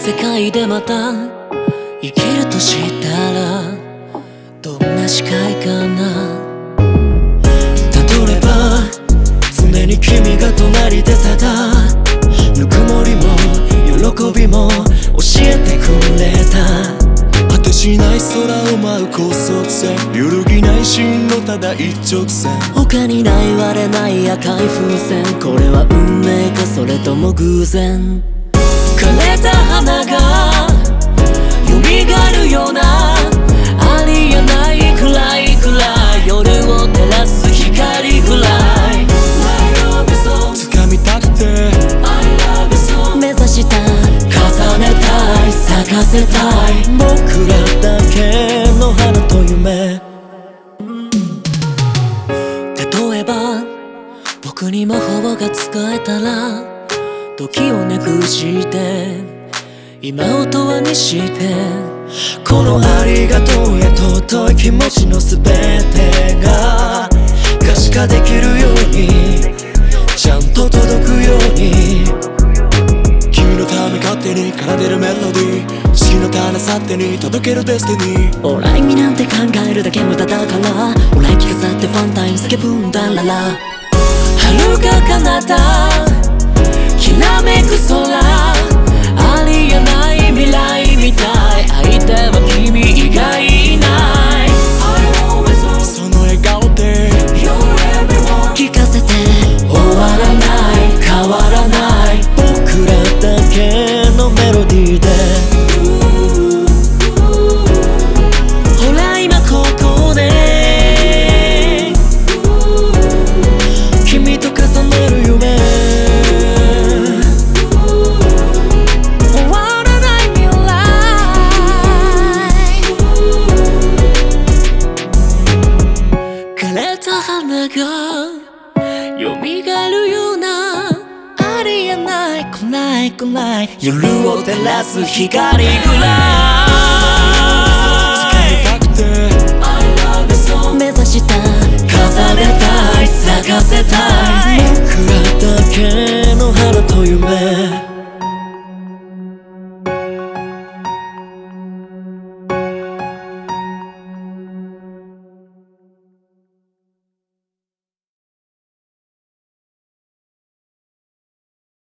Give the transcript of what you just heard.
世界でまた生きるとしたらどんな視界かな。例えば常に君が隣でただぬくもりも喜びも教えてくれた。 果てしない空を舞う高速線、揺るぎない芯のただ一直線、 他にない割れない赤い風船、これは運命かそれとも偶然。枯れた花が蘇るようなありえないくらい夜を照らす光ぐらい掴みたくて目指した重ねたい咲かせたい僕らだけの花と夢。例えば僕に魔法が使えたら時をねくして今を永遠にしてこのありがとうや尊い気持ちの全てが可視化できるようにちゃんと届くように君のため勝手に奏でるメロディー四季の種去ってに届けるデスティニー。 オーライ意味なんて考えるだけ無駄だからオーライ聞かさってファンタイム叫ぶんだらら遥か彼方きらめく空ありえない未来みたい相手は君以外いないその笑顔で聞かせて終わらない変わらない僕らだけのメロディーでほら今ここで君と重ねる夢花が蘇るようなありえない来ない夜を照らす光ぐらい